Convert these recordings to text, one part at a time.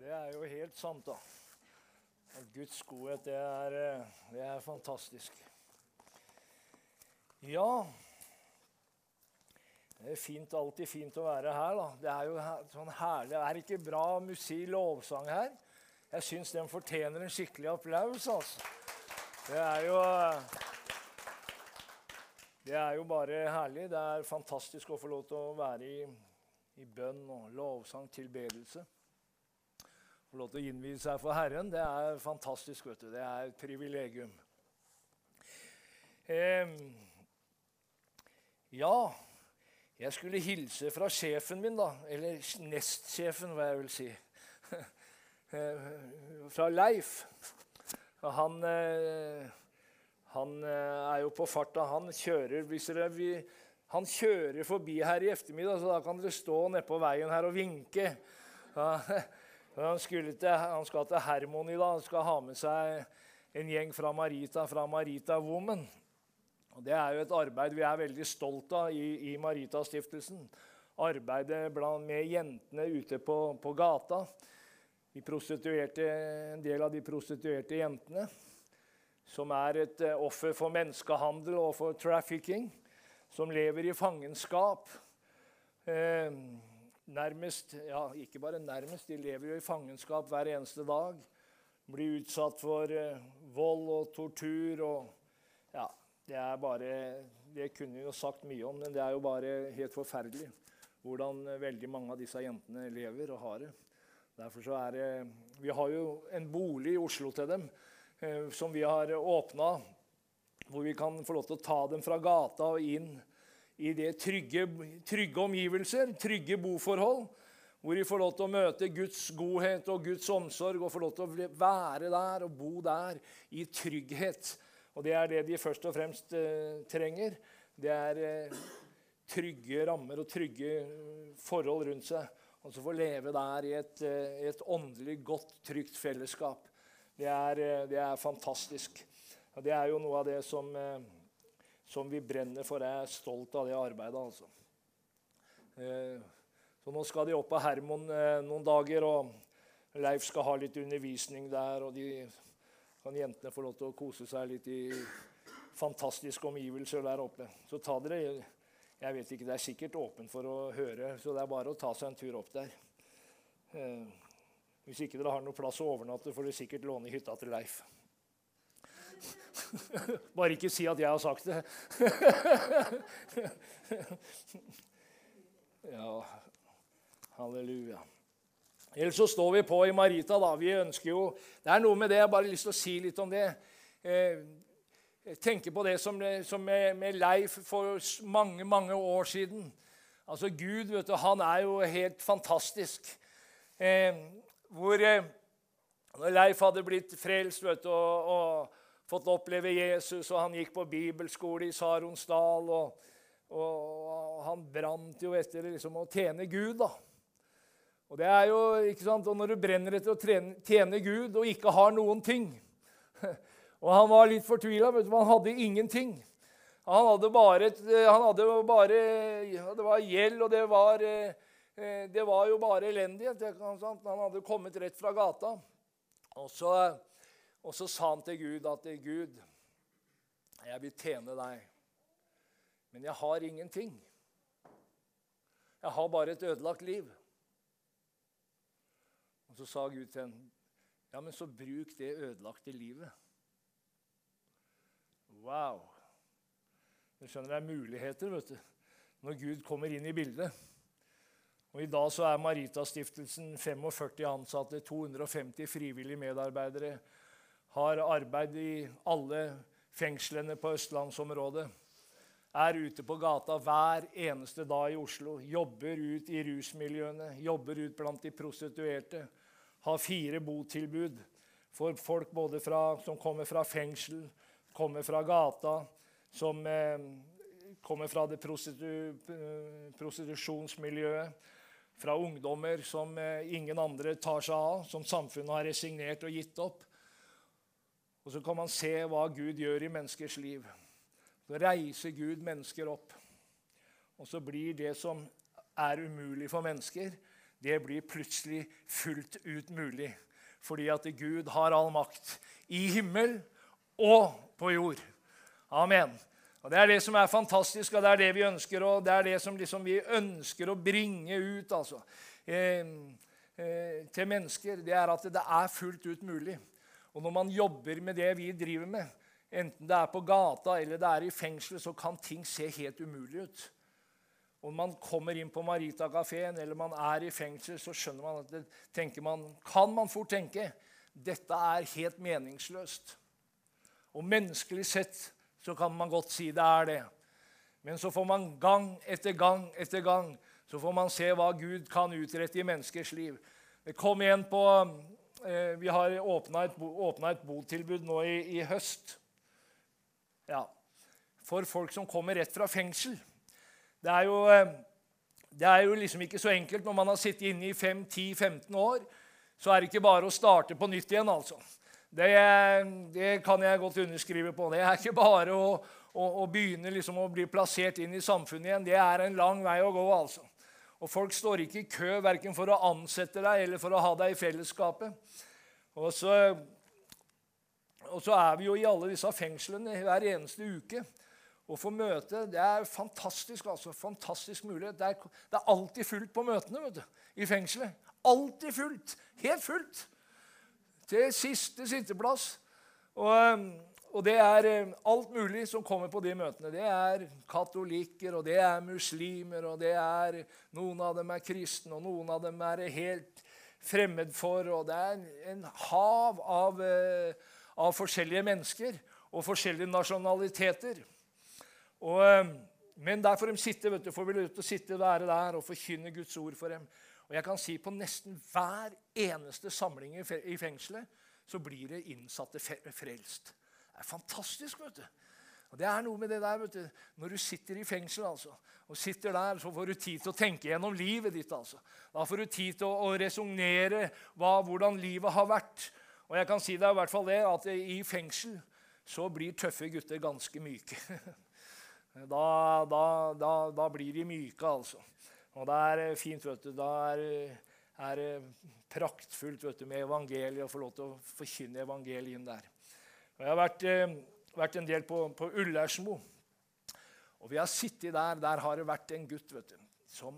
Det er jo helt sant da. At Guds godhet, det er fantastisk. Ja, det er fint, alltid fint å være her da. Det er jo sånn herlig. Det er ikke bra musikk, lovsang her. Jeg synes den fortjener en skikkelig applaus, altså. Det er jo bare herlig. Det er fantastisk å få lov til å være i bønn og lovsang, tilbedelse. Få lov til å innvie seg for Herren, det er fantastisk, vet du. Det er et privilegium. Ja, jeg skulle hilse fra sjefen min da, eller nestsjefen, hva jeg vil si. Fra Leif. Han er jo på farta, han kjører forbi her i eftermiddag, så da kan dere stå nede på veien her og vinke. Han skal til Hermon i dag, han skal ha med seg en gjeng fra Marita Women. Og det er jo et arbeid vi er veldig stolt av i Marita-stiftelsen. Arbeidet med jentene ute på gata. En del av de prostituerte jentene, som er et offer for menneskehandel og for trafficking, som lever i fangenskap. Ikke bare nærmest, de lever jo i fangenskap hver eneste dag. Blir utsatt for vold og tortur, og ja, det kunne vi jo sagt mye om, men det er jo bare helt forferdelig hvordan veldig mange av disse jentene lever og har det. Derfor så vi har jo en bolig i Oslo til dem, som vi har åpnet, hvor vi kan få lov til å ta dem fra gata og inn i det trygge omgivelser, trygge boforhold, hvor de får lov til å møte Guds godhet og Guds omsorg, og få lov til å være der og bo der i trygghet. Og det er det de først og fremst trenger. Det er trygge rammer og trygge forhold rundt seg, og så få leve der i et åndelig godt, trygt fellesskap. Det er fantastisk. Og det er jo noe av det som vi brenner for. Jeg er stolt av det arbeidet, altså. Så nå skal de opp på Hermon noen dager, og Leif skal ha litt undervisning der, og kan jentene få lov til å kose seg litt i fantastiske omgivelser der oppe. Så ta dere, jeg vet ikke, det er sikkert åpent for å høre, så det er bare å ta seg en tur opp der. Hvis ikke dere har noen plass å overnatte, får dere sikkert låne hytta til Leif. Bare ikke si at jeg har sagt det. Ja, halleluja. Ellers så står vi på i Marita da, vi ønsker jo, det er noe med det, jeg har bare lyst til å si litt om det. Jeg tenker på det som med Leif for mange, mange år siden. Altså Gud, vet du, han er jo helt fantastisk. Hvor Leif hadde blitt frelst, vet du, og fått oppleve Jesus, og han gikk på bibelskole i Saronsdal, og han brant jo etter liksom, å tjene Gud da. Og det er jo, ikke sant, og når du brenner etter å tjene Gud og ikke har noen ting, og han var litt fortvilet, vet du, han hadde ingenting. Det var gjeld, og det var jo bare elendighet. Han hadde kommet rett fra gata. Og så sa han til Gud at Gud, jeg vil tjene deg, men jeg har ingenting. Jeg har bare et ødelagt liv. Og så sa Gud til henne, ja, men så bruk det ødelagte livet. Wow! Du skjønner, det er muligheter, vet du, når Gud kommer inn i bildet. Og i dag så er Marita-stiftelsen 45 ansatte, 250 frivillige medarbeidere, har arbeid i alle fengslene på Østlandsområdet, er ute på gata hver eneste dag i Oslo, jobber ut i rusmiljøene, jobber ut blant de prostituerte, har 4 botilbud for folk både som kommer fra fengsel, kommer fra gata, som kommer fra det prostitusjonsmiljøet, fra ungdommer som ingen andre tar seg av, som samfunnet har resignert og gitt opp. Og så kan man se hva Gud gjør i menneskers liv. Så reiser Gud mennesker opp. Og så blir det som er umulig for mennesker, det blir plutselig fullt ut mulig. Fordi at Gud har all makt i himmel og på jord. Amen. Og det er det som er fantastisk, og det er det vi ønsker, og det er det som liksom vi ønsker å bringe ut altså, til mennesker. Det er at det er fullt ut mulig. Og når man jobber med det vi driver med, enten det er på gata eller det er i fengsel, så kan ting se helt umulig ut. Og når man kommer inn på Marita-kaféen eller man er i fengsel, så skjønner man at kan man fort tenke, dette er helt meningsløst. Og menneskelig sett så kan man godt si det er det. Men så får man gang etter gang etter gang, så får man se hva Gud kan utrette i menneskers liv. Det kom igjen på, vi har åpnet et botilbud nå i høst. Ja, for folk som kommer rett fra fengsel. Det er jo liksom ikke så enkelt når man har sittet inne i 5, 10, 15 år, så er det ikke bare å starte på nytt igjen altså. Det kan jeg godt underskrive på. Det er ikke bare å begynne liksom å bli plassert inn i samfunnet igjen. Det er en lang vei å gå altså. Og folk står ikke i kø hverken for å ansette deg eller for å ha deg i fellesskapet. Og så er vi jo i alle disse fengslene hver eneste uke. Og få møte, det er fantastisk altså. Fantastisk mulighet. Det er alltid fullt på møtene, vet du, i fengselet. Alltid fullt. Helt fullt. Til siste sitteplass. Og det er alt mulig som kommer på de møtene. Det er katolikker, og det er muslimer, og det er noen av dem er kristne, og noen av dem er helt fremmed for, og det er en hav av forskjellige mennesker og forskjellige nasjonaliteter. Men der får de sitte, vet du, får vi lov til å sitte og være der og forkynne Guds ord for dem. Og jeg kan si på nesten hver eneste samling i fengselet, så blir det innsatte frelst. Det er fantastisk, vet du. Og det er noe med det der, vet du. Når du sitter i fengsel, altså, og sitter der, så får du tid til å tenke gjennom livet ditt, altså. Da får du tid til å resonere hvordan livet har vært. Og jeg kan si deg i hvert fall det, at i fengsel så blir tøffe gutter ganske myke. Da blir de myke, altså. Og det er fint, vet du. Da er det praktfullt, vet du, med evangeliet, å få lov til å forkynne evangeliet inn der. Og jeg har vært en del på Ullersmo. Og vi har sittet der har det vært en gutt, vet du, som,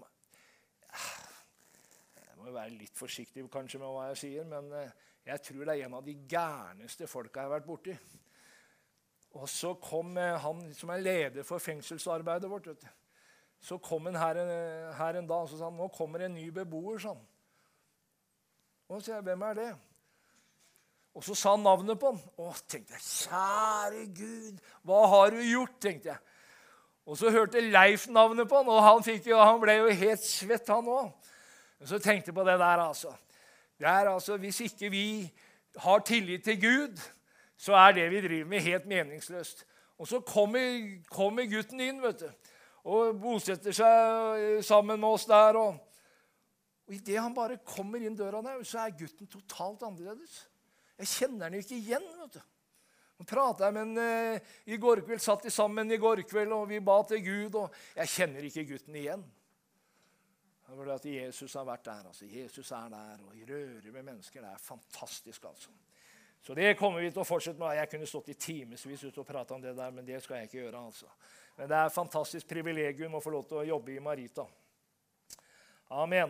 jeg må være litt forsiktig kanskje med hva jeg sier, men jeg tror det er en av de gærneste folka jeg har vært borti. Og så kom han som er leder for fengselsarbeidet vårt, vet du. Så kom han her en dag og så sa han, nå kommer en ny beboer, sånn. Og så sier jeg, hvem er det? Og så sa han navnet på han. Tenkte jeg, kjære Gud, hva har du gjort, tenkte jeg. Og så hørte Leif navnet på han, og han ble jo helt svett han også. Men så tenkte jeg på det der, altså. Det er altså, hvis ikke vi har tillit til Gud, så er det vi driver med helt meningsløst. Og så kommer gutten inn, vet du, og bosetter seg sammen med oss der. Og i det han bare kommer inn døra der, så er gutten totalt annerledes. Jeg kjenner han ikke igjen, vet du. Nå pratet jeg med han i går kveld, satt de sammen i går kveld, og vi ba til Gud, og jeg kjenner ikke gutten igjen. Det var det at Jesus har vært der, altså. Jesus er der, og rører med mennesker. Det er fantastisk, altså. Så det kommer vi til å fortsette med. Jeg kunne stått i timesvis ut og prate om det der, men det skal jeg ikke gjøre, altså. Men det er et fantastisk privilegium å få lov til å jobbe i Marita. Amen.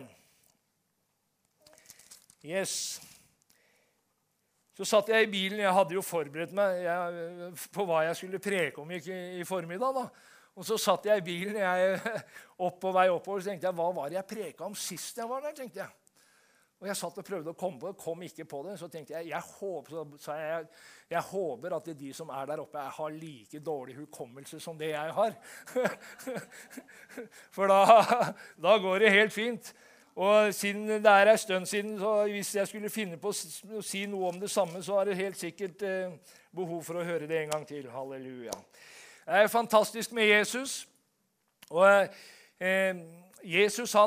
Yes. Så satt jeg i bilen. Jeg hadde jo forberedt meg på hva jeg skulle preke om i formiddag, da. Og så satt jeg i bilen på vei oppover, så tenkte jeg, hva var det jeg preket om sist jeg var der, tenkte jeg. Og jeg satt og prøvde å komme på det, kom ikke på det. Så tenkte jeg, jeg håper at de som er der oppe har like dårlig hukommelse som det jeg har. For da går det helt fint. Og siden det er en stund siden, så hvis jeg skulle finne på å si noe om det samme, så er det helt sikkert behov for å høre det en gang til. Halleluja. Det er fantastisk med Jesus. Og Jesus,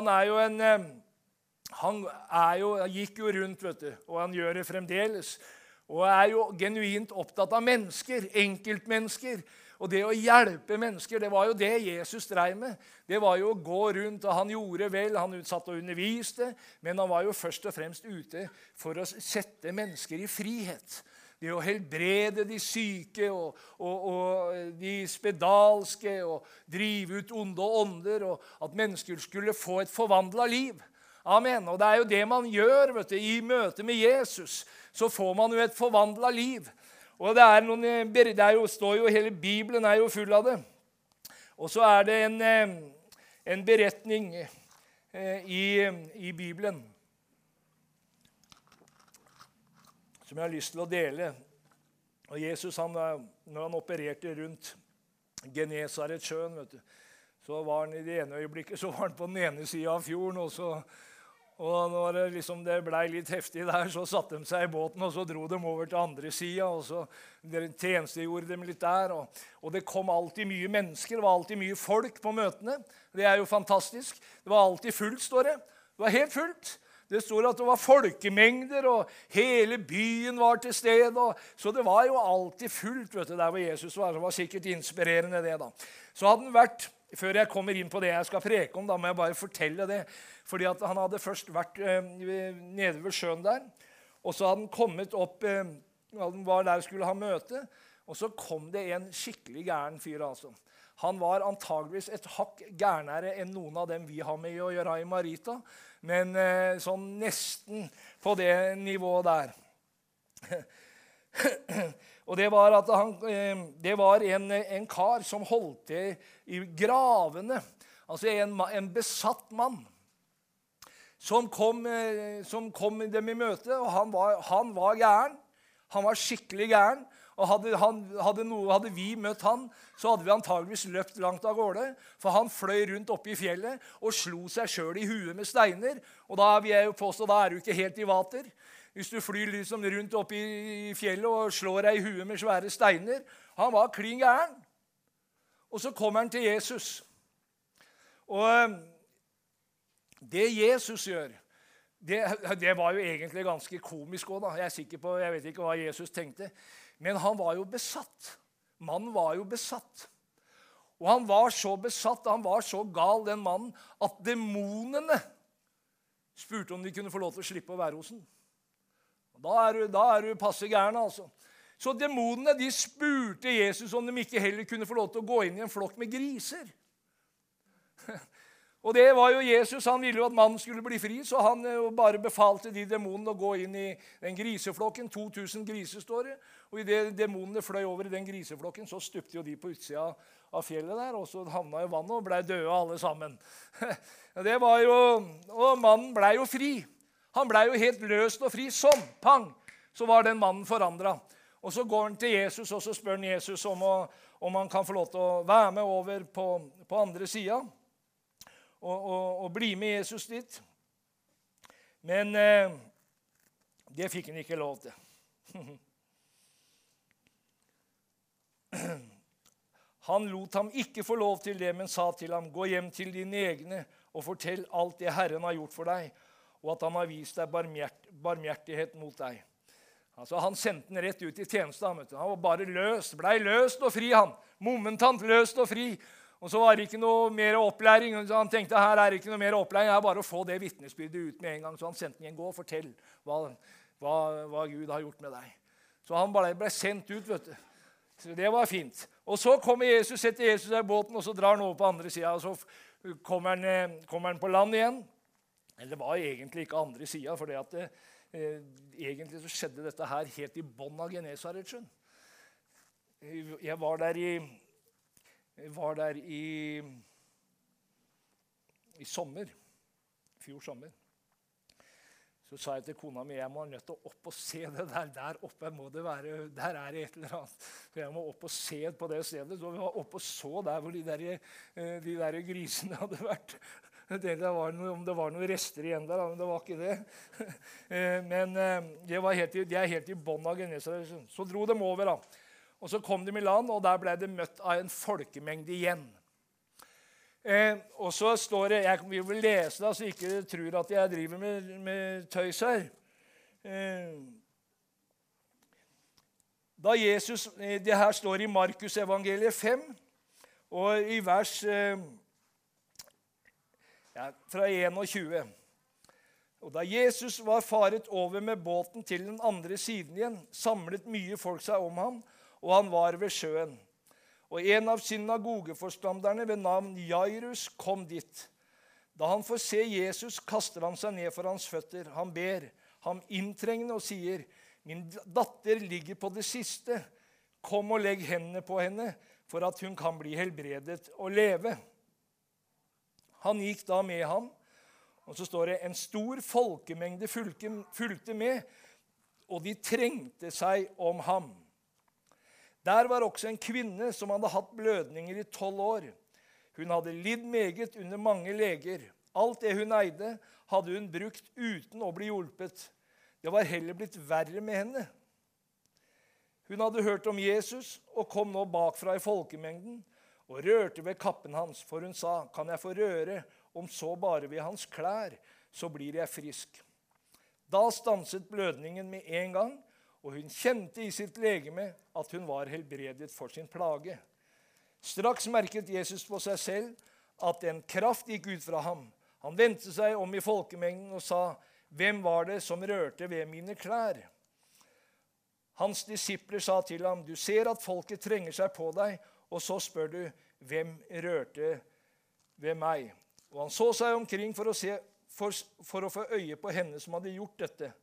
han gikk jo rundt, vet du, og han gjør det fremdeles. Og er jo genuint opptatt av mennesker, enkeltmennesker. Og det å hjelpe mennesker, det var jo det Jesus drev med. Det var jo å gå rundt, og han gjorde vel, han satt og underviste, men han var jo først og fremst ute for å sette mennesker i frihet. Det å helbrede de syke og de spedalske, og drive ut onde ånder, og at mennesker skulle få et forvandlet liv. Amen. Og det er jo det man gjør, vet du, i møte med Jesus. Så får man jo et forvandlet liv. Og det er noen, står jo, hele Bibelen er jo full av det. Og så er det en beretning i Bibelen som jeg har lyst til å dele. Og Jesus, når han opererte rundt Genesaretsjøen, vet du, så var han i det ene øyeblikket så var han på den ene siden av fjorden, og når det ble litt heftig der, så satte de seg i båten, og så dro de over til andre siden, og så tjenestegjorde de litt der. Og det kom alltid mye mennesker, det var alltid mye folk på møtene. Det er jo fantastisk. Det var alltid fullt, står det. Det var helt fullt. Det står at det var folkemengder, og hele byen var til stede. Så det var jo alltid fullt, vet du, der hvor Jesus var. Det var sikkert inspirerende det da. Så hadde den vært, før jeg kommer inn på det jeg skal preke om, da må jeg bare fortelle det. Fordi at han hadde først vært nede ved sjøen der, og så hadde han kommet opp, han var der og skulle ha møte, og så kom det en skikkelig gæren fyr altså. Han var antageligvis et hakk gærnere enn noen av dem vi har med å gjøre i Marita, men sånn nesten på det nivået der. Og det var at det var en kar som holdt til i gravene, altså en besatt mann, som kom dem i møte, og han var gæren. Han var skikkelig gæren, og hadde vi møtt han, så hadde vi antageligvis løpt langt av gårde, for han fløy rundt oppe i fjellet og slo seg selv i huet med steiner, og da vil jeg jo påstå, da er du ikke helt i vater. Hvis du flyr liksom rundt oppe i fjellet og slår deg i huet med svære steiner, han var klin gæren. Og så kommer han til Jesus. Og det Jesus gjør, det var jo egentlig ganske komisk også da. Jeg vet ikke hva Jesus tenkte, men han var jo besatt. Mannen var jo besatt. Og han var så besatt, han var så gal, den mannen, at demonene spurte om de kunne få lov til å slippe å være hos den. Da er du passe gæren, altså. Så demonene, de spurte Jesus om de ikke heller kunne få lov til å gå inn i en flokk med griser. Og det var jo Jesus, han ville jo at mannen skulle bli fri, så han bare befalte de demonene å gå inn i den griseflokken. 2000 griser står det, og i det demonene fløy over i den griseflokken, så stupte jo de på utsida av fjellet der, og så havna i vannet og ble døde alle sammen. Det var jo, og mannen ble jo fri. Han ble jo helt løst og fri, sånn, pang, så var den mannen forandret. Og så går han til Jesus, og så spør han Jesus om han kan få lov til å være med over på andre siden, og bli med Jesus dit. Men det fikk han ikke lov til. Han lot ham ikke få lov til det, men sa til ham, gå hjem til dine egne og fortell alt det Herren har gjort for deg, og at han har vist deg barmhjertighet mot deg. Altså, han sendte den rett ut i tjeneste. Han var bare løst, ble løst og fri han. Momentant løst og fri. Og så var det ikke noe mer opplæring. Så han tenkte, her er det ikke noe mer opplæring, det er bare å få det vitnesbyrdet ut med en gang. Så han sendte den igjen, gå og fortell hva Gud har gjort med deg. Så han ble sendt ut, vet du. Så det var fint. Og så setter Jesus der i båten, og så drar han over på andre siden, og så kommer han på land igjen. Eller det var egentlig ikke andre siden, for egentlig så skjedde dette her helt i bånn av Genesaretsjøen. Jeg var der i sommer, fjor sommer. Så sa jeg til kona mi, jeg må nødt til å opp og se det der oppe, må det være, der er det et eller annet. Så jeg må opp og se på det stedet. Så vi var oppe og så der hvor de der grisene hadde vært. Om det var noen rester igjen der, men det var ikke det. Men de er helt i bånn av Genesaretsjøen. Så dro de over da. Og så kom de i land, og der ble de møtt av en folkemengde igjen. Og så står det, vi vil lese det, så ikke tror at jeg driver med tøys her. Da Jesus, det her står i Markus evangeliet 5, og i vers fra 21. Og da Jesus var faret over med båten til den andre siden igjen, samlet mye folk seg om ham, og han var ved sjøen. Og en av synagogeforstanderne ved navn Jairus kom dit. Da han får se Jesus, kaster han seg ned for hans føtter. Han ber ham inntrengende og sier, «Min datter ligger på det siste. Kom og legg hendene på henne, for at hun kan bli helbredet og leve.» Han gikk da med ham, og så står det, «En stor folkemengde fulgte med, og de trengte seg om ham.» Der var også en kvinne som hadde hatt blødninger i 12 år. Hun hadde lidd meget under mange leger. Alt det hun eide, hadde hun brukt uten å bli hjulpet. Det var heller blitt verre med henne. Hun hadde hørt om Jesus og kom nå bakfra i folkemengden og rørte ved kappen hans, for hun sa, «Kan jeg få røre om så bare ved hans klær, så blir jeg frisk.» Da stanset blødningen med en gang, og hun kjente i sitt legeme at hun var helbredet for sin plage. Straks merket Jesus på seg selv at en kraft gikk ut fra ham. Han vendte seg om i folkemengden og sa, «Hvem var det som rørte ved mine klær?» Hans disipler sa til ham, «Du ser at folket trenger seg på deg, og så spør du, hvem rørte ved meg?» Og han så seg omkring for å få øye på henne som hadde gjort dette.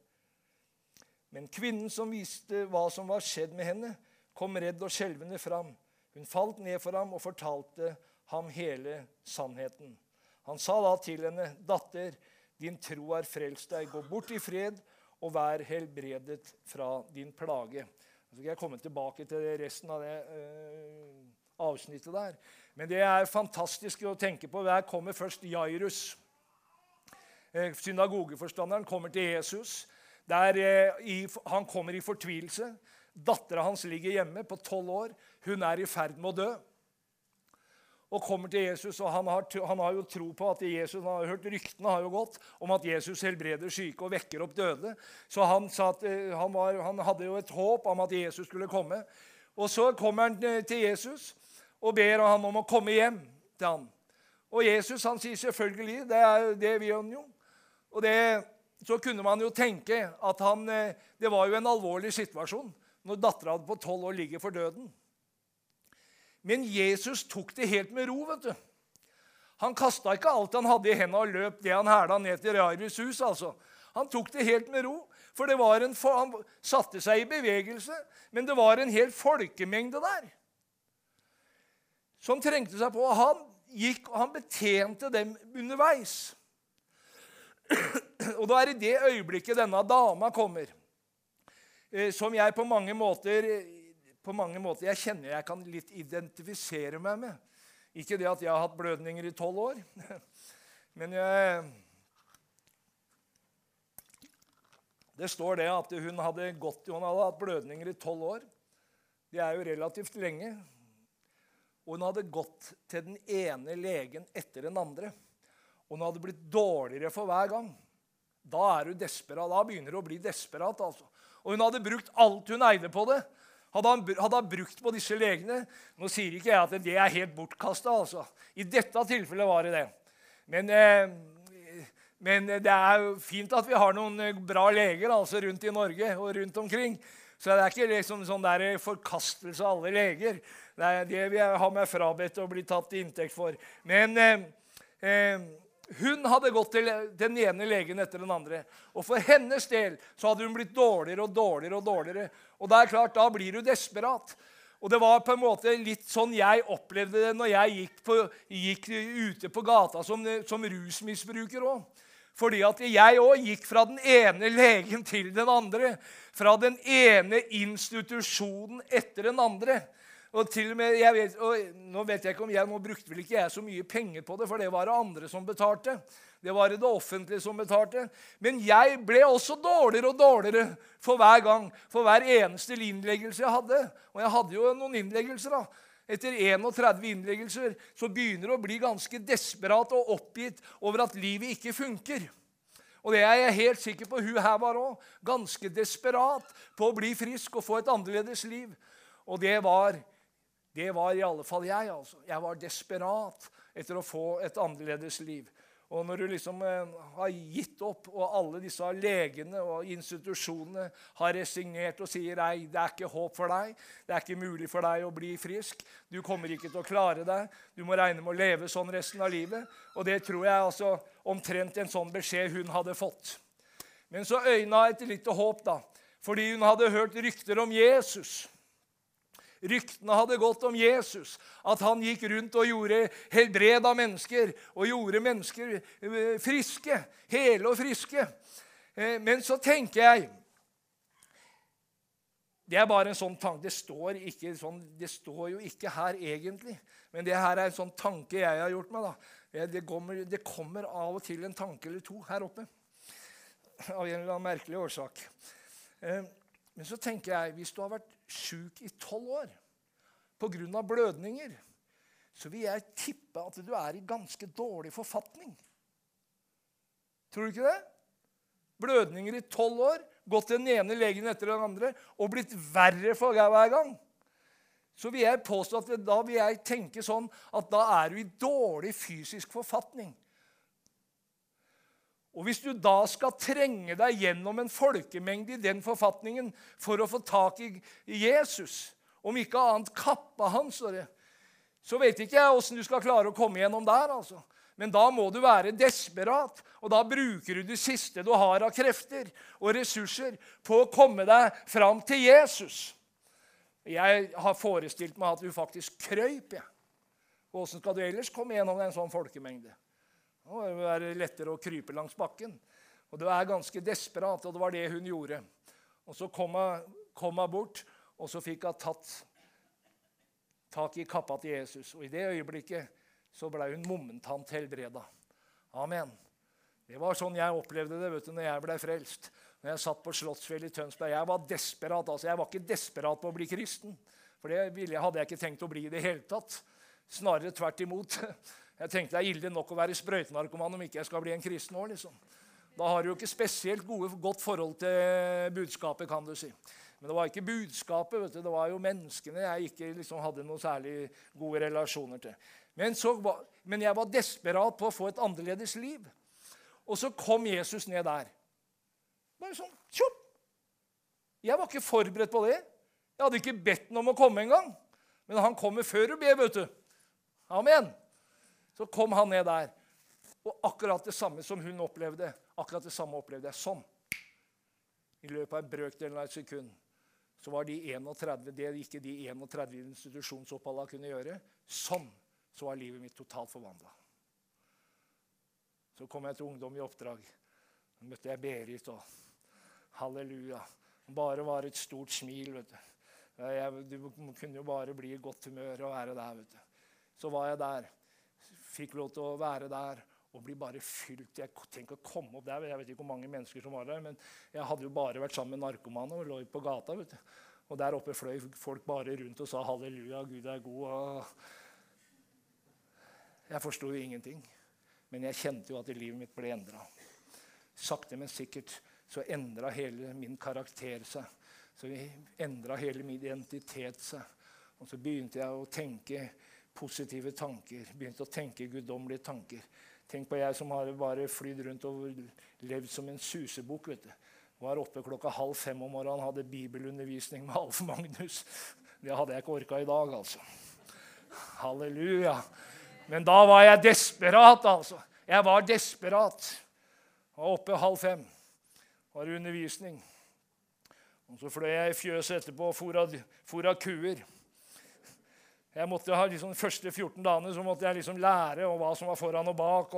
Men kvinnen som visste hva som var skjedd med henne, kom redd og skjelvende fram. Hun falt ned for ham og fortalte ham hele sannheten. Han sa da til henne, «Datter, din tro er frelst deg. Gå bort i fred og vær helbredet fra din plage.» Så skal jeg komme tilbake til resten av det avsnittet der. Men det er fantastisk å tenke på. Der kommer først Jairus. Synagogeforstanderen kommer til Jesus. Han kommer i fortvilelse. Datteren hans ligger hjemme på 12 år. Hun er i ferd med å dø. Og kommer til Jesus, og han har jo tro på at Jesus, han har hørt ryktene har jo gått, om at Jesus helbreder syke og vekker opp døde. Så han hadde jo et håp om at Jesus skulle komme. Og så kommer han til Jesus og ber han om å komme hjem til han. Og Jesus, han sier selvfølgelig, det vil han jo. Og så kunne man jo tenke at det var jo en alvorlig situasjon når datteren på 12 år ligger for døden. Men Jesus tok det helt med ro, vet du. Han kastet ikke alt han hadde i hendene og løp det han herda ned til Jairus hus, altså. Han tok det helt med ro, for han satte seg i bevegelse, men det var en hel folkemengde der som trengte seg på, og han betjente dem underveis. Og da er det øyeblikket denne dama kommer, som jeg på mange måter jeg kjenner jeg kan litt identifisere meg med. Ikke det at jeg har hatt blødninger i 12 år, men det står det at hun hadde hatt blødninger i 12 år. Det er jo relativt lenge. Og hun hadde gått til den ene legen etter den andre. Og hun hadde blitt dårligere for hver gang. Da er hun desperat. Da begynner hun å bli desperat, altså. Og hun hadde brukt alt hun eide på det. Hadde han brukt på disse legene, nå sier ikke jeg at det er helt bortkastet, altså. I dette tilfellet var det det. Men det er jo fint at vi har noen bra leger altså, rundt i Norge og rundt omkring. Så det er ikke liksom sånn der forkastelse av alle leger. Det er det vi har med frabedt og bli tatt i inntekt for. Men hun hadde gått til den ene legen etter den andre. Og for hennes del så hadde hun blitt dårligere og dårligere og dårligere. Og det er klart, da blir du desperat. Og det var på en måte litt sånn jeg opplevde det når jeg gikk ute på gata som rusmisbruker også. Fordi at jeg også gikk fra den ene legen til den andre. Fra den ene institusjonen etter den andre. Og til og med, nå vet jeg ikke om nå brukte vel ikke jeg så mye penger på det, for det var det andre som betalte. Det var det offentlige som betalte. Men jeg ble også dårligere og dårligere for hver gang, for hver eneste innleggelse jeg hadde. Og jeg hadde jo noen innleggelser da. Etter 31 innleggelser så begynner det å bli ganske desperat og oppgitt over at livet ikke funker. Og det er jeg helt sikker på, hun her var også ganske desperat på å bli frisk og få et annerledes liv. Og det var i alle fall jeg, altså. Jeg var desperat etter å få et annerledes liv. Og når du liksom har gitt opp, og alle disse legene og institusjonene har resignert og sier, nei, det er ikke håp for deg, det er ikke mulig for deg å bli frisk, du kommer ikke til å klare deg, du må regne med å leve sånn resten av livet. Og det tror jeg altså omtrent en sånn beskjed hun hadde fått. Men så øyna jeg et lite håp da, fordi hun hadde hørt rykter om Jesus. Ryktene hadde gått om Jesus, at han gikk rundt og gjorde helbred av mennesker, og gjorde mennesker friske, hele og friske. Men så tenker jeg, det er bare en sånn tanke, det står jo ikke her egentlig, men det her er en sånn tanke jeg har gjort meg da. Det kommer av og til en tanke eller to her oppe, av en eller annen merkelig årsak. Men så tenker jeg, hvis du har vært syk i 12 år på grunn av blødninger, så vil jeg tippe at du er i ganske dårlig forfatning. Tror du ikke det? Blødninger i 12 år, gått den ene legen etter den andre, og blitt verre for hver gang. Så vil jeg påstå at da vil jeg tenke sånn at da er du i dårlig fysisk forfatning. Og hvis du da skal trenge deg gjennom en folkemengde i den forfatningen for å få tak i Jesus, om ikke annet kappa hans, så vet ikke jeg hvordan du skal klare å komme gjennom der, altså. Men da må du være desperat, og da bruker du det siste du har av krefter og ressurser på å komme deg fram til Jesus. Jeg har forestilt meg at du faktisk krøyp, ja. Hvordan skal du ellers komme gjennom en sånn folkemengde? Nå er det lettere å krype langs bakken. Og det er ganske desperat, og det var det hun gjorde. Og så kom hun bort, og så fikk hun tatt tak i kappa til Jesus. Og i det øyeblikket så ble hun momentant helbredet. Amen. Det var sånn jeg opplevde det, vet du, når jeg ble frelst. Når jeg satt på Slottsfjell i Tønsberg. Jeg var desperat, altså. Jeg var ikke desperat på å bli kristen. For det hadde jeg ikke tenkt å bli i det hele tatt. Snarere tvert imot. Jeg tenkte det er ille nok å være sprøytenarkoman om ikke jeg skal bli en kristen år, liksom. Da har du jo ikke spesielt godt forhold til budskapet, kan du si. Men det var ikke budskapet, vet du. Det var jo menneskene jeg ikke liksom hadde noen særlig gode relasjoner til. Men jeg var desperat på å få et annerledes liv. Og så kom Jesus ned der. Bare sånn, tjopp! Jeg var ikke forberedt på det. Jeg hadde ikke bedt ham om å komme en gang. Men han kommer før du ber, vet du. Amen. Så kom han ned der. Og akkurat det samme som hun opplevde, akkurat det samme opplevde jeg sånn. I løpet av en brøkdel av et sekund, så var de 31, det ikke de 31 institusjonsoppholdene kunne gjøre. Sånn, så var livet mitt totalt forvandlet. Så kom jeg til ungdom i oppdrag. Da møtte jeg Berit, og halleluja. Bare var et stort smil, vet du. Du kunne jo bare bli i godt humør og være der, vet du. Så var jeg der. Fikk lov til å være der og bli bare fylt. Jeg tenker å komme opp der. Jeg vet ikke hvor mange mennesker som var der, men jeg hadde jo bare vært sammen med narkomane og lå på gata, vet du. Og der oppe fløy folk bare rundt og sa halleluja, Gud er god. Og jeg forstod jo ingenting, men jeg kjente jo at livet mitt ble endret. Sakte, men sikkert så endret hele min karakter seg. Så endret hele min identitet seg. Og så begynte jeg å tenke positive tanker, begynte å tenke guddommelige tanker. Tenk på jeg som har bare flydd rundt og levd som en susebukk, vet du. Var oppe 4:30 om morgenen, hadde bibelundervisning med Alf Magnus. Det hadde jeg ikke orket i dag, altså. Halleluja. Men da var jeg desperat, altså. Jeg var desperat. Var oppe 4:30. Var undervisning. Og så fløy jeg i fjøset etterpå og fôra kuer. Jeg måtte ha liksom, de første 14 dagene så måtte jeg liksom lære om hva som var foran og bak.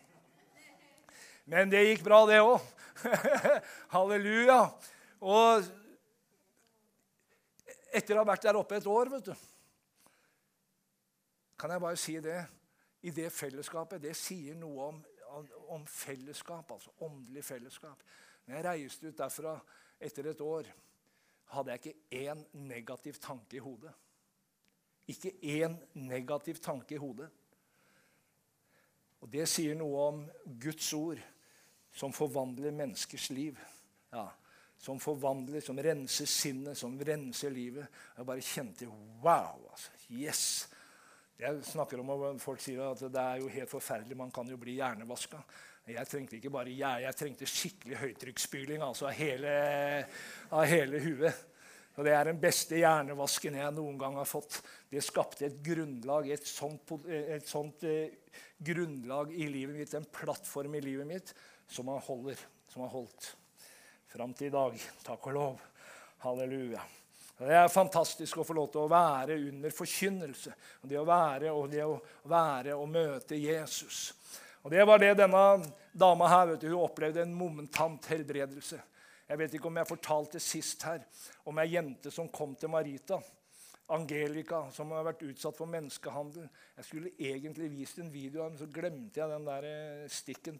Men det gikk bra, det også. Halleluja. Og etter å ha vært der oppe et år, vet du, kan jeg bare si det. I det fellesskapet, det sier noe om fellesskap, altså åndelig fellesskap. Når jeg reiste ut derfra etter et år, hadde jeg ikke en negativ tanke i hodet. Ikke en negativ tanke i hodet. Og det sier noe om Guds ord. som forvandler menneskers liv. Ja, som forvandler, som renser sinnet, som renser livet. Jeg bare kjente, wow, altså, yes! Jeg snakker om at folk sier at det er jo helt forferdelig, man kan jo bli hjernevasket. Jeg trengte ikke bare jeg trengte skikkelig høytrykksspyling, altså av hele huet. Og det er den beste hjernevasken jeg noen gang har fått. Det skapte et grunnlag, et sånt grunnlag i livet mitt, en plattform i livet mitt, som har holdt fram til i dag. Takk og lov. Halleluja. Det er fantastisk å få lov til å være under forkynnelse. Det å være og møte Jesus. Og det var det denne dama her, vet du, hun opplevde en momentant helbredelse. Jeg vet ikke om jeg fortalte sist her om en jente som kom til Marita, Angelica, som har vært utsatt for menneskehandel. Jeg skulle egentlig vist en video, men så glemte jeg den der stikken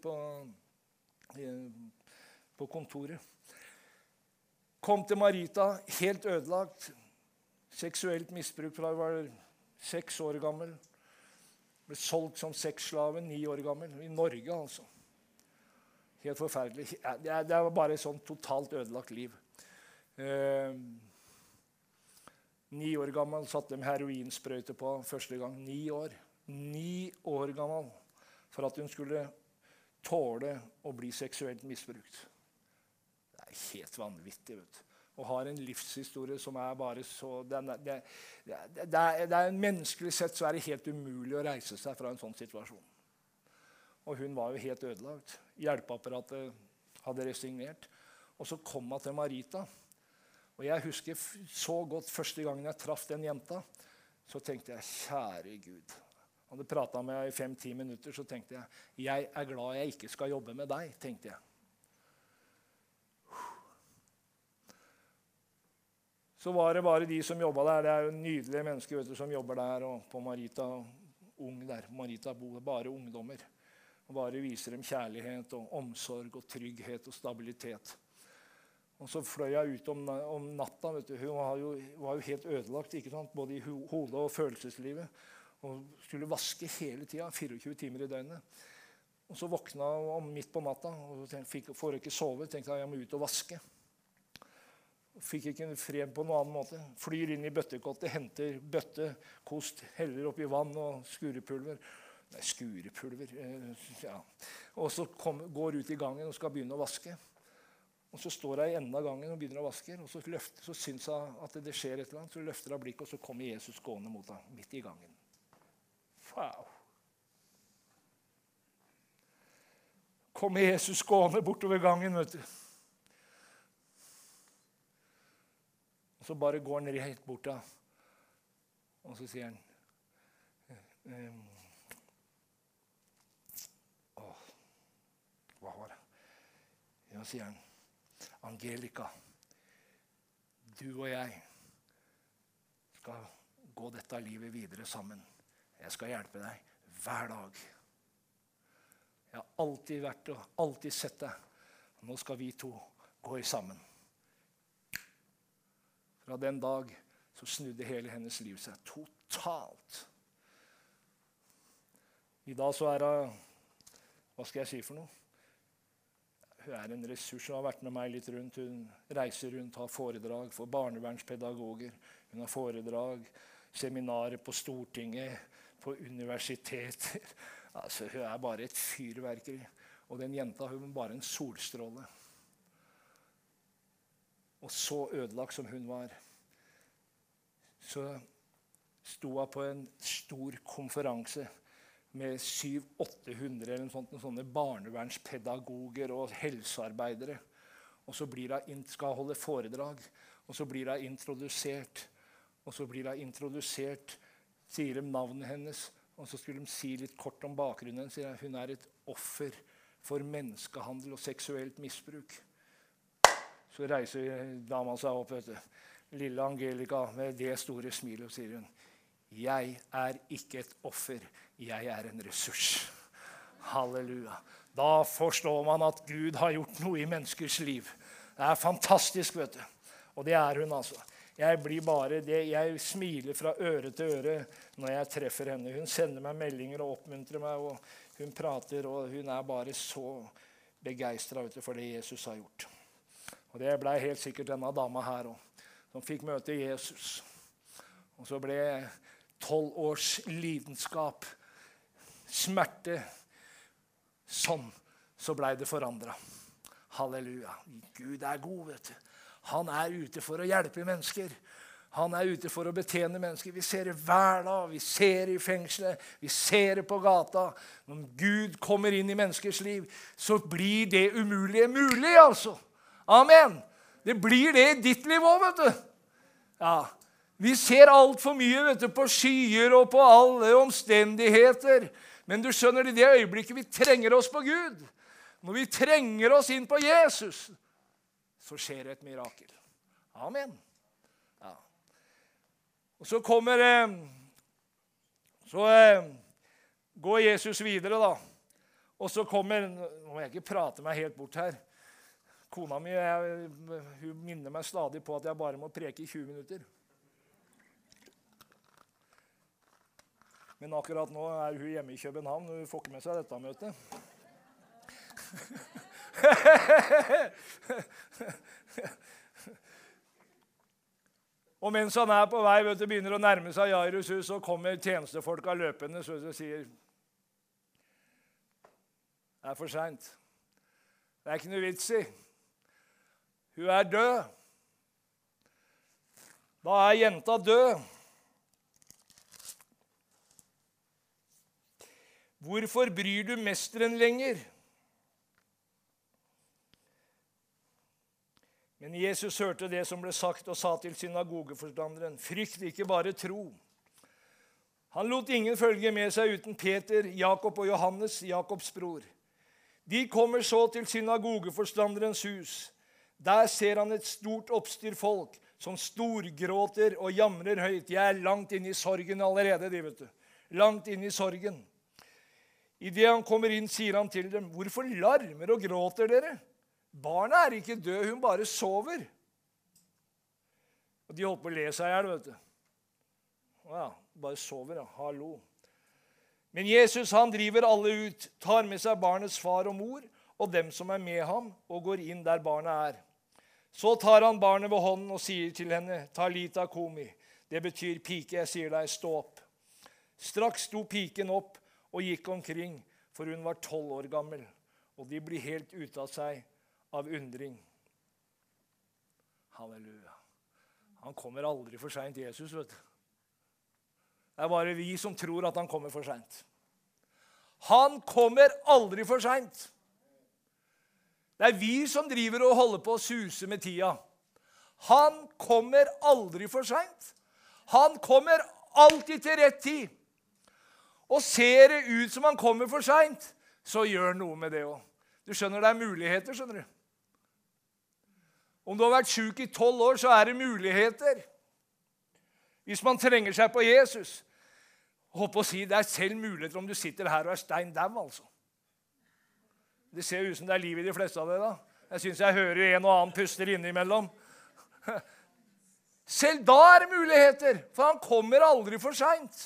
på kontoret. Kom til Marita, helt ødelagt, seksuelt misbruk fra hun var 6 år gammel. Ble solgt som sexslave, 9 år gammel, i Norge altså. Helt forferdelig. Det var bare et sånt totalt ødelagt liv. 9 år gammel satte de heroinsprøyte på første gang. 9 år. 9 år gammel for at hun skulle tåle å bli seksuelt misbrukt. Det er helt vanvittig, vet du. Og har en livshistorie som er bare så... Det er menneskelig sett så er det helt umulig å reise seg fra en sånn situasjon. Og hun var jo helt ødelagt. Hjelpeapparatet hadde resignert. Og så kom hun til Marita. Og jeg husker så godt første gangen jeg traff den jenta, så tenkte jeg, kjære Gud. Han hadde pratet med meg i 5-10 minutter, så tenkte jeg er glad jeg ikke skal jobbe med deg, tenkte jeg. Så var det bare de som jobbet der. Det er jo nydelige mennesker, vet du, som jobber der og på Marita. Ung der. Marita bor bare ungdommer. Og bare viser dem kjærlighet og omsorg og trygghet og stabilitet. Og så fløy jeg ut om natta. Vet du. Hun var jo helt ødelagt, ikke sant? Både i hodet og følelseslivet. Og skulle vaske hele tiden, 24 timer i døgnet. Og så våkna hun midt på natta og får ikke sove. Tenkte jeg må ut og vaske. Fikk ikke fred på noen annen måte. Flyr inn i bøttekottet, henter bøtte, kost, heller opp i vann og skurepulver. Nei, skurepulver, ja. Og så går ut i gangen og skal begynne å vaske. Og så står jeg i enden av gangen og begynner å vaske, og så synes jeg at det skjer et eller annet, så løfter jeg blikket, og så kommer Jesus gående mot henne, midt i gangen. Wow! Kommer Jesus gående bortover gangen, vet du. Og så bare går han helt bort da. Og så sier han, hva var det? Ja, sier han, Angelica, du og jeg skal gå dette livet videre sammen. Jeg skal hjelpe deg hver dag. Jeg har alltid vært og alltid sett deg. Nå skal vi to gå sammen. Fra den dag så snudde hele hennes liv seg totalt. I dag så er hun, hva skal jeg si for noe? Hun er en ressurs som har vært med meg litt rundt. Hun reiser rundt, har foredrag for barnevernspedagoger. Hun har foredrag, seminarer på Stortinget, på universiteter. Altså, hun er bare et fyrverkeri. Og den jenta, hun er bare en solstråle. Og så ødelagt som hun var, så sto hun på en stor konferanse med 700-800 eller noe sånne barnevernspedagoger og helsearbeidere. Og så skal hun holde foredrag, og så blir hun introdusert. Og så blir hun introdusert, sier de navnet hennes, og så skulle de si litt kort om bakgrunnen. Sier hun er et offer for menneskehandel og seksuelt misbruk. Så reiser dama seg opp, vet du. Lille Angelica med det store smilet, og sier hun, jeg er ikke et offer, jeg er en ressurs. Halleluja. Da forstår man at Gud har gjort noe i menneskers liv. Det er fantastisk, vet du. Og det er hun altså. Jeg smiler fra øre til øre når jeg treffer henne. Hun sender meg meldinger og oppmuntrer meg, og hun prater, og hun er bare så begeistret, vet du, for det Jesus har gjort. Og det ble helt sikkert denne dama her også, som fikk møte Jesus. Og så ble 12 års lidenskap, smerte, sånn, så ble det forandret. Halleluja. Gud er god, vet du. Han er ute for å hjelpe mennesker. Han er ute for å betjene mennesker. Vi ser det hver dag, vi ser det i fengselet, vi ser det på gata. Når Gud kommer inn i menneskers liv, så blir det umulige mulig, altså. Amen. Det blir det i ditt liv også, vet du. Ja, vi ser alt for mye, vet du, på skyer og på alle omstendigheter. Men du skjønner, i det øyeblikket vi trenger oss på Gud, når vi trenger oss inn på Jesus, så skjer det et mirakel. Amen. Ja. Og så går Jesus videre da. Og så kommer, nå må jeg ikke prate meg helt bort her. Kona mi, hun minner meg stadig på at jeg bare må preke i 20 minutter. Men akkurat nå er hun hjemme i København, og hun får ikke med seg dette møtet. Og mens han er på vei, vet du, begynner å nærme seg Jairus hus, så kommer tjenestefolka løpende, så de sier, det er for sent. Det er ikke noe vits i. Hun er død. Da er jenta død. Hvorfor bryr du mesteren lenger? Men Jesus hørte det som ble sagt og sa til synagogeforstanderen, frykt ikke, bare tro. Han lot ingen følge med seg uten Peter, Jakob og Johannes, Jakobs bror. De kommer så til synagogeforstanderens hus. Der ser han et stort oppstyr folk som storgråter og jamrer høyt. De er langt inne i sorgen allerede, de, vet du. Langt inne i sorgen. I det han kommer inn, sier han til dem, hvorfor larmer og gråter dere? Barnet er ikke død, hun bare sover. Og de holdt på å le seg i hjel, vet du. Ja, bare sover, ja. Hallo. Men Jesus, han driver alle ut, tar med seg barnets far og mor, og dem som er med ham, og går inn der barnet er. Så tar han barnet ved hånden og sier til henne, Talita komi. Det betyr, pike, jeg sier deg, stå opp. Straks sto piken opp og gikk omkring, for hun var 12 år gammel, og de blir helt ute av seg av undring. Halleluja. Han kommer aldri for sent, Jesus, vet du. Det er bare vi som tror at han kommer for sent. Han kommer aldri for sent. Det er vi som driver og holder på å suse med tida. Han kommer aldri for sent. Han kommer alltid til rett tid. Og ser det ut som han kommer for sent, så gjør noe med det også. Du skjønner, det er muligheter, skjønner du. Om du har vært syk i 12 år, så er det muligheter. Hvis man trenger seg på Jesus. Håper å si, det er selv muligheter om du sitter her og er stein dam, altså. Det ser ut som det er liv i de fleste av det da. Jeg synes jeg hører en og annen puster innimellom. Selv da er det muligheter, for han kommer aldri for sent.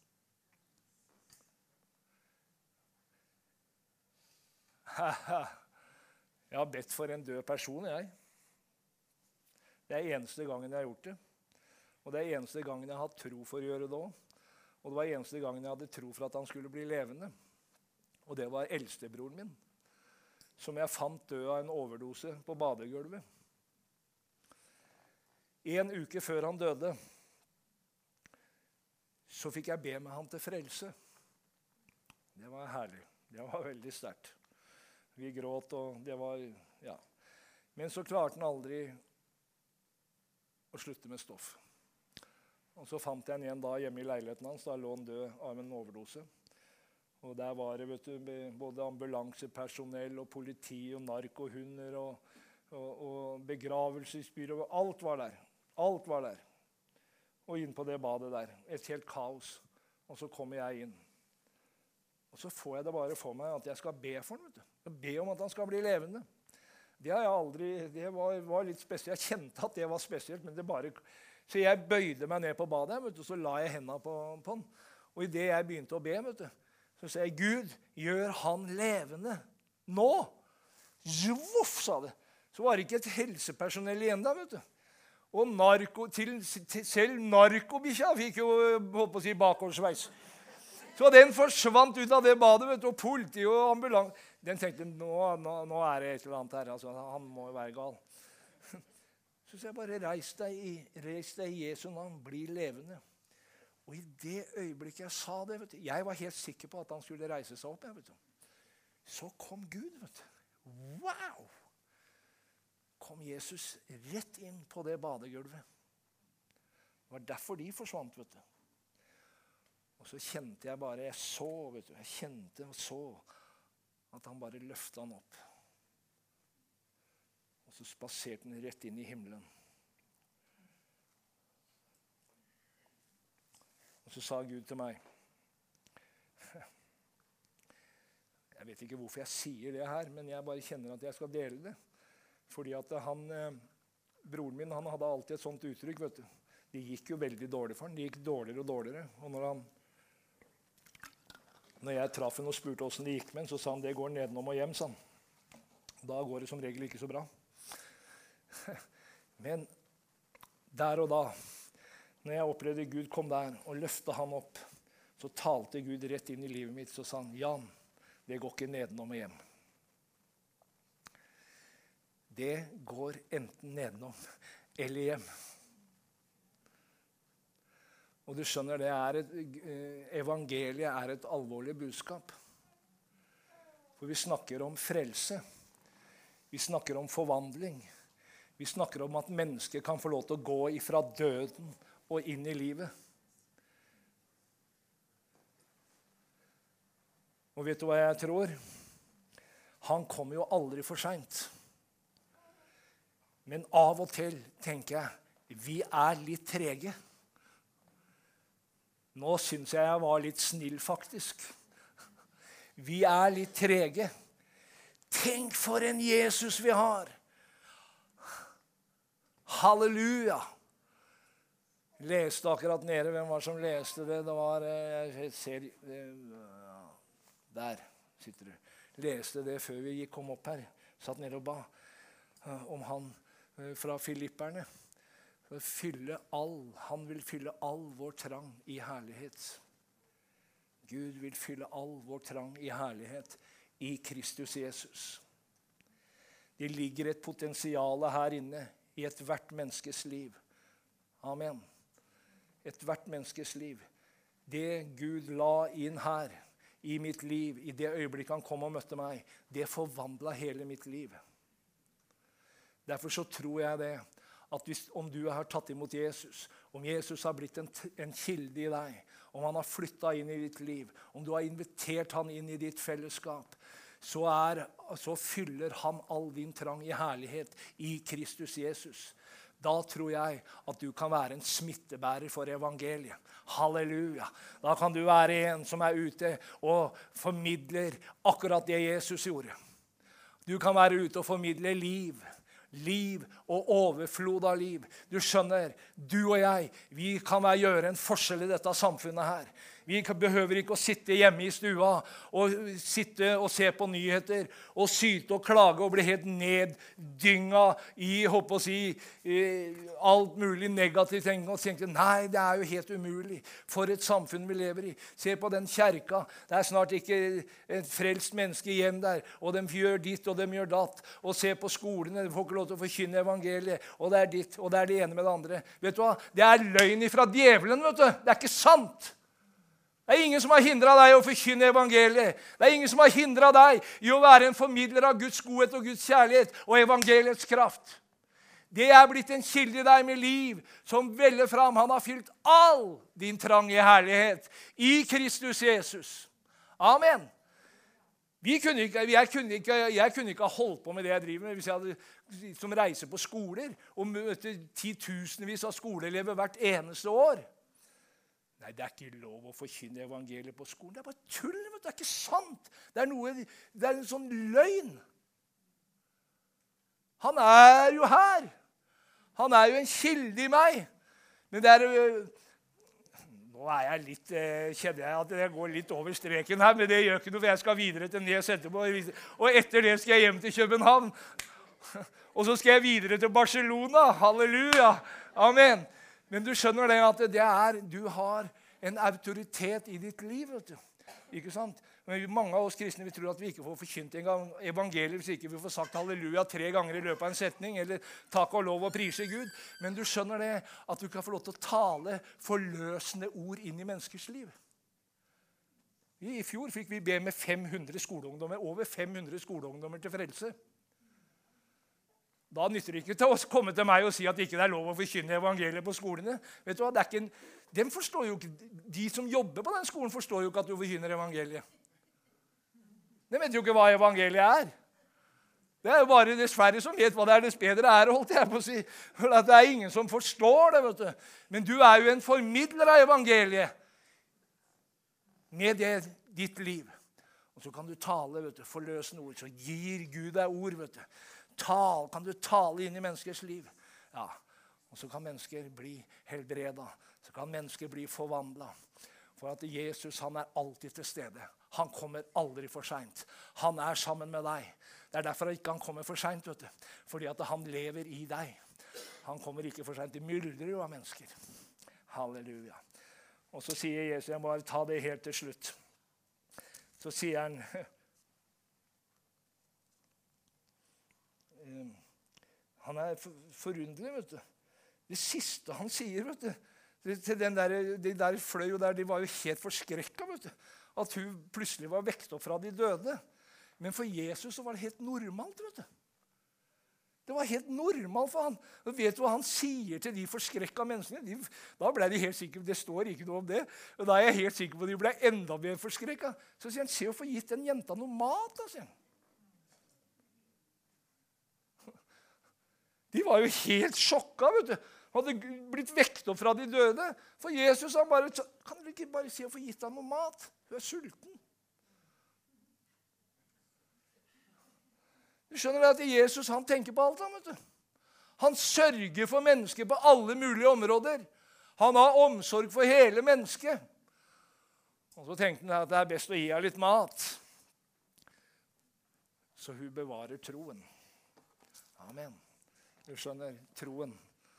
Jeg har bedt for en død person, jeg. Det er eneste gangen jeg har gjort det. Og det er eneste gangen jeg har hatt tro for å gjøre det også. Og det var eneste gangen jeg hadde tro for at han skulle bli levende. Og det var eldstebroren min, som jeg fant død av en overdose på badegulvet. En uke før han døde, så fikk jeg be med han til frelse. Det var herlig. Det var veldig sterkt. Vi gråt, og det var, ja. Men så klarte han aldri å slutte med stoff. Og så fant jeg han igjen da hjemme i leiligheten hans, da lå han død av en overdose. Og der var det, vet du, både ambulansepersonell og politi og narkohunder og begravelsesbyrå. Alt var der. Alt var der. Og inn på det badet der. Et helt kaos. Og så kommer jeg inn. Og så får jeg det bare for meg at jeg skal be for ham, vet du. Jeg be om at han skal bli levende. Det har jeg aldri, det var litt spesielt. Jeg kjente at det var spesielt, men det bare... Så jeg bøyde meg ned på badet, vet du, så la jeg hendene på han. Og i det jeg begynte å be, vet du, så sier jeg, Gud, gjør han levende nå. Zvoff, sa det. Så var det ikke et helsepersonell igjen der, vet du. Og selv narkobikkja fikk jo, holdt på å si, bakgårdsveis. Så den forsvant ut av det badet, vet du, og politi og ambulant. Den tenkte, nå er det et eller annet her, altså, han må jo være gal. Så sa jeg bare, reis deg i Jesu navn, bli levende. Og i det øyeblikket jeg sa det, vet du, jeg var helt sikker på at han skulle reise seg opp, vet du. Så kom Gud, vet du. Wow! Kom Jesus rett inn på det badegulvet. Det var derfor de forsvant, vet du. Og så kjente jeg bare, jeg så, vet du, jeg kjente og så at han bare løftet han opp. Og så spaserte han rett inn i himmelen. Og så sa Gud til meg, jeg vet ikke hvorfor jeg sier det her, men jeg bare kjenner at jeg skal dele det. Fordi at broren min, han hadde alltid et sånt uttrykk, vet du. Det gikk jo veldig dårlig for han, det gikk dårligere og dårligere. Og når jeg traff henne og spurte hvordan det gikk med henne, så sa han, det går nedenom og hjem, sa han. Da går det som regel ikke så bra. Men der og da, når jeg opplevde Gud kom der og løftet han opp, så talte Gud rett inn i livet mitt, så sa han, Jan, det går ikke nedenom og hjem. Det går enten nedenom eller hjem. Og du skjønner, evangeliet er et alvorlig budskap. For vi snakker om frelse. Vi snakker om forvandling. Vi snakker om at mennesker kan få lov til å gå ifra døden og inn i livet. Og vet du hva jeg tror? Han kommer jo aldri for sent. Men av og til tenker jeg, vi er litt trege. Nå synes jeg var litt snill, faktisk. Vi er litt trege. Tenk for en Jesus vi har. Halleluja. Leste akkurat nede, hvem var som leste det? Det var, jeg ser, der sitter du. Leste det før vi kom opp her. Satt nede og ba om han fra Filipperne. Han vil fylle all vår trang i herlighet. Gud vil fylle all vår trang i herlighet i Kristus Jesus. Det ligger et potensial her inne i et hvert menneskes liv. Amen. Et hvert menneskes liv. Det Gud la inn her i mitt liv, i det øyeblikket han kom og møtte meg, det forvandlet hele mitt liv. Derfor så tror jeg det, at om du har tatt imot Jesus, om Jesus har blitt en kilde i deg, om han har flyttet inn i ditt liv, om du har invitert han inn i ditt fellesskap, så fyller han all din trang i herlighet i Kristus Jesus. Da tror jeg at du kan være en smittebærer for evangeliet. Halleluja. Da kan du være en som er ute og formidler akkurat det Jesus gjorde. Du kan være ute og formidle liv og overflod av liv. Du skjønner, du og jeg, vi kan gjøre en forskjell i dette samfunnet her. Vi behøver ikke å sitte hjemme i stua og sitte og se på nyheter og syte og klage og bli helt neddynga i, håper å si, alt mulig negativt ting og tenke, nei, det er jo helt umulig for et samfunn vi lever i. Se på den kjerka, det er snart ikke et frelst menneske igjen der, og de gjør ditt og de gjør datt, og se på skolene, de får ikke lov til å forkynne evangeliet, og det er ditt, og det er det ene med det andre. Vet du hva? Det er løgn ifra djevelen, vet du. Det er ikke sant. Det er ingen som har hindret deg å forkynne evangeliet. Det er ingen som har hindret deg i å være en formidler av Guds godhet og Guds kjærlighet og evangeliets kraft. Det er blitt en kilde i deg med liv som veller fram. Han har fylt all din trang i herlighet i Kristus Jesus. Amen. Jeg kunne ikke ha holdt på med det jeg driver med hvis jeg hadde som reiser på skoler og møter titusenvis av skoleelever hvert eneste år. Nei, det er ikke lov å forkynne evangeliet på skolen. Det er bare tull, det er ikke sant. Det er en sånn løgn. Han er jo her. Han er jo en kilde i meg. Men det er, Nå er jeg litt, kjenner jeg at jeg går litt over streken her, men det gjør ikke noe, for jeg skal videre til Nes etterpå. Og etter det skal jeg hjem til København. Og så skal jeg videre til Barcelona. Halleluja. Amen. Men du skjønner det at du har en autoritet i ditt liv, vet du. Ikke sant? Men mange av oss kristne vi tror at vi ikke får forkynt en gang evangeliet hvis ikke vi får sagt halleluja 3 ganger i løpet av en setning, eller takk og lov og prise Gud. Men du skjønner det at du kan få lov til å tale forløsende ord inn i menneskers liv. I fjor fikk vi be med 500 skoleungdommer, over 500 skoleungdommer til frelse. Da nytter det ikke til å komme til meg og si at ikke det er lov å forkynne evangeliet på skolene. Vet du hva? De som jobber på den skolen forstår jo ikke at du forkynner evangeliet. De vet jo ikke hva evangeliet er. Det er jo bare dess færre som vet hva det er, dess bedre er det, holdt jeg på å si. For det er ingen som forstår det, vet du. Men du er jo en formidler av evangeliet med ditt liv. Og så kan du tale, vet du, forløsende ord, så gir Gud deg ord, vet du. Kan du tale inn i menneskers liv. Ja, og så kan mennesker bli helbreda. Så kan mennesker bli forvandlet. For at Jesus, han er alltid til stede. Han kommer aldri for sent. Han er sammen med deg. Det er derfor ikke han kommer for sent, vet du. Fordi at han lever i deg. Han kommer ikke for sent. Det myldrer jo av mennesker. Halleluja. Og så sier Jesus, jeg må bare ta det helt til slutt. Så sier han, han er forunderlig, vet du. Det siste han sier, vet du, til de der fløy jo der, de var jo helt forskrekket, vet du. At hun plutselig var vekt opp fra de døde. Men for Jesus så var det helt normalt, vet du. Det var helt normalt for han. Og vet du hva han sier til de forskrekket menneskene? Da ble de helt sikre, det står ikke noe om det. Og da er jeg helt sikker på at de ble enda mer forskrekket. Så sier han, se å få gitt den jenta noe mat, da, sier han. De var jo helt sjokket, vet du. Hadde blitt vekt opp fra de døde. For Jesus han bare, kan du ikke bare si å få gitt ham noe mat? Du er sulten. Du skjønner at Jesus han tenker på alt, vet du. Han sørger for mennesker på alle mulige områder. Han har omsorg for hele mennesket. Og så tenkte han at det er best å gi henne litt mat. Så hun bevarer troen. Amen. Du skjønner, troen.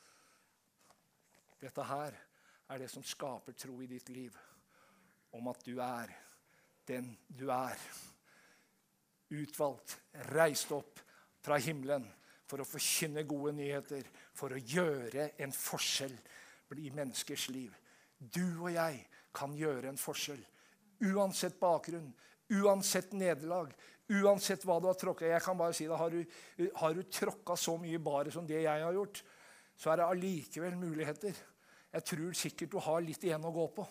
Dette her er det som skaper tro i ditt liv. Om at du er den du er. Utvalgt, reist opp fra himmelen for å forkynne gode nyheter, for å gjøre en forskjell i menneskers liv. Du og jeg kan gjøre en forskjell. Uansett bakgrunn, uansett nederlag, uansett hva du har tråkket. Jeg kan bare si det, har du tråkket så mye bare som det jeg har gjort, så er det allikevel muligheter. Jeg tror sikkert du har litt igjen å gå på.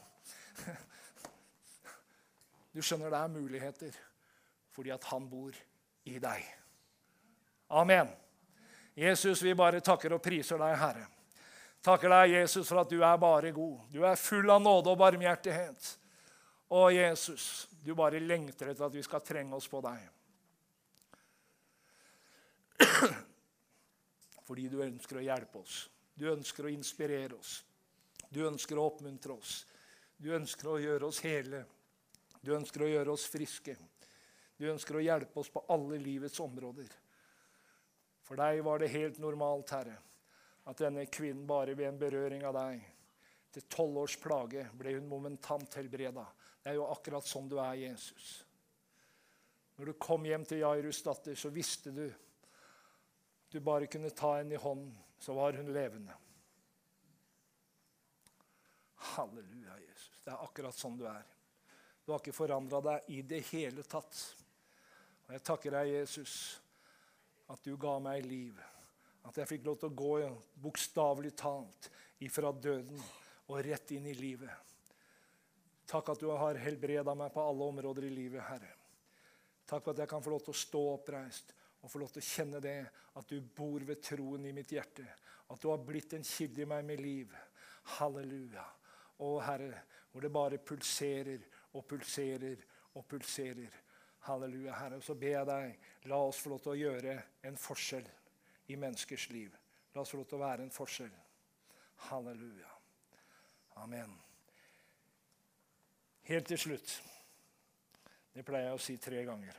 Du skjønner det er muligheter, fordi at han bor i deg. Amen. Jesus, vi bare takker og priser deg, Herre. Takker deg, Jesus, for at du er bare god. Du er full av nåde og barmhjertighet. Å, Jesus, du bare lengter etter at vi skal trenge oss på deg. Fordi du ønsker å hjelpe oss. Du ønsker å inspirere oss. Du ønsker å oppmuntre oss. Du ønsker å gjøre oss hele. Du ønsker å gjøre oss friske. Du ønsker å hjelpe oss på alle livets områder. For deg var det helt normalt, Herre, at denne kvinnen bare ved en berøring av deg, til 12 års plage, ble hun momentant helbredet. Det er jo akkurat sånn du er, Jesus. Når du kom hjem til Jairus datter, så visste du bare kunne ta henne i hånden, så var hun levende. Halleluja, Jesus. Det er akkurat sånn du er. Du har ikke forandret deg i det hele tatt. Og jeg takker deg, Jesus, at du ga meg liv. At jeg fikk lov til å gå bokstavelig talt ifra døden og rett inn i livet. Takk at du har helbredet meg på alle områder i livet, Herre. Takk at jeg kan få lov til å stå oppreist og få lov til å kjenne det, at du bor ved troen i mitt hjerte. At du har blitt en kilde i meg med liv. Halleluja. Å, Herre, hvor det bare pulserer og pulserer og pulserer. Halleluja, Herre. Og så ber jeg deg, la oss få lov til å gjøre en forskjell i menneskers liv. La oss få lov til å være en forskjell. Halleluja. Amen. Helt til slutt. Det pleier jeg å si 3 ganger.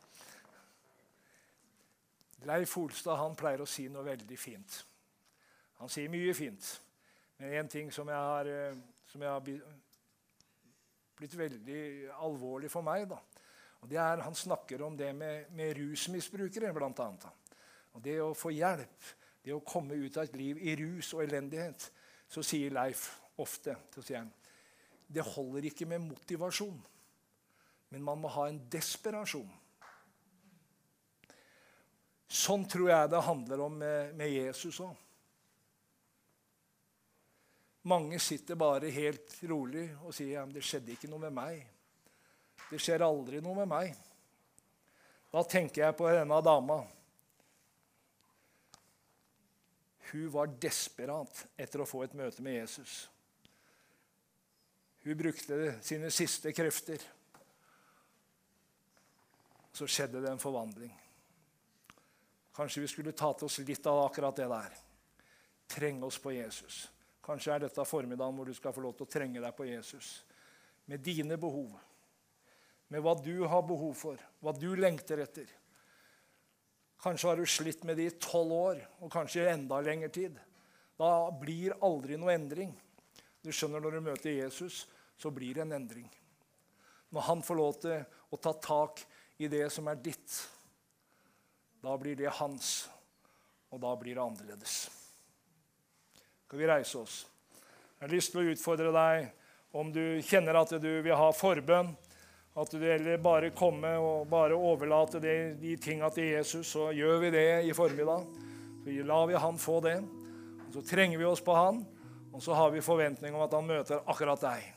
Leif Olstad, han pleier å si noe veldig fint. Han sier mye fint. Men en ting som har blitt veldig alvorlig for meg, da. Og det er, han snakker om det med rusmisbrukere, blant annet. Og det å få hjelp, det å komme ut av et liv i rus og elendighet, så sier Leif ofte, så sier han, det holder ikke med motivasjon, men man må ha en desperasjon. Sånn tror jeg det handler om med Jesus også. Mange sitter bare helt rolig og sier, ja, men det skjedde ikke noe med meg. Det skjer aldri noe med meg. Da tenker jeg på denne dama. Hun var desperat etter å få et møte med Jesus. Hun brukte sine siste krefter. Så skjedde det en forvandling. Kanskje vi skulle tatt oss litt av akkurat det der. Trenge oss på Jesus. Kanskje er dette formiddagen hvor du skal få lov til å trenge deg på Jesus. Med dine behov. Med hva du har behov for. Hva du lengter etter. Kanskje har du slitt med det i 12 år, og kanskje enda lengre tid. Da blir aldri noe endring. Du skjønner, når du møter Jesus, så blir det en endring. Når han får lov til å ta tak i det som er ditt, da blir det hans, og da blir det annerledes. Skal vi reise oss? Jeg har lyst til å utfordre deg, om du kjenner at du vil ha forbønn, at du eller bare komme og bare overlate de tingene til Jesus, så gjør vi det i formiddag. Så lar vi han få det, og så trenger vi oss på han, og så har vi forventning om at han møter akkurat deg.